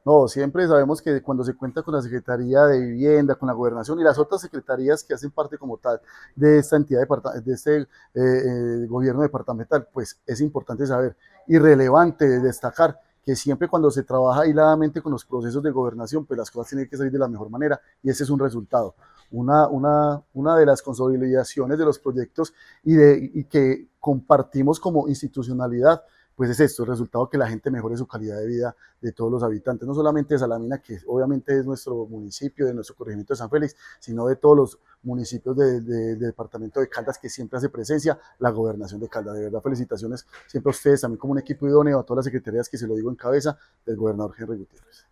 No, siempre sabemos que cuando se cuenta con la Secretaría de Vivienda, con la Gobernación y las otras secretarías que hacen parte como tal de esta entidad, de este gobierno departamental, pues es importante saber y relevante destacar que siempre cuando se trabaja aisladamente con los procesos de gobernación, pues las cosas tienen que salir de la mejor manera y ese es un resultado. Una de las consolidaciones de los proyectos y que compartimos como institucionalidad, pues es esto, el resultado que la gente mejore su calidad de vida de todos los habitantes, no solamente de Salamina, que obviamente es nuestro municipio, de nuestro corregimiento de San Félix, sino de todos los municipios del departamento de Caldas que siempre hace presencia la gobernación de Caldas. De verdad, felicitaciones siempre a ustedes, también como un equipo idóneo, a todas las secretarías que se lo digo en cabeza del gobernador Henry Gutiérrez.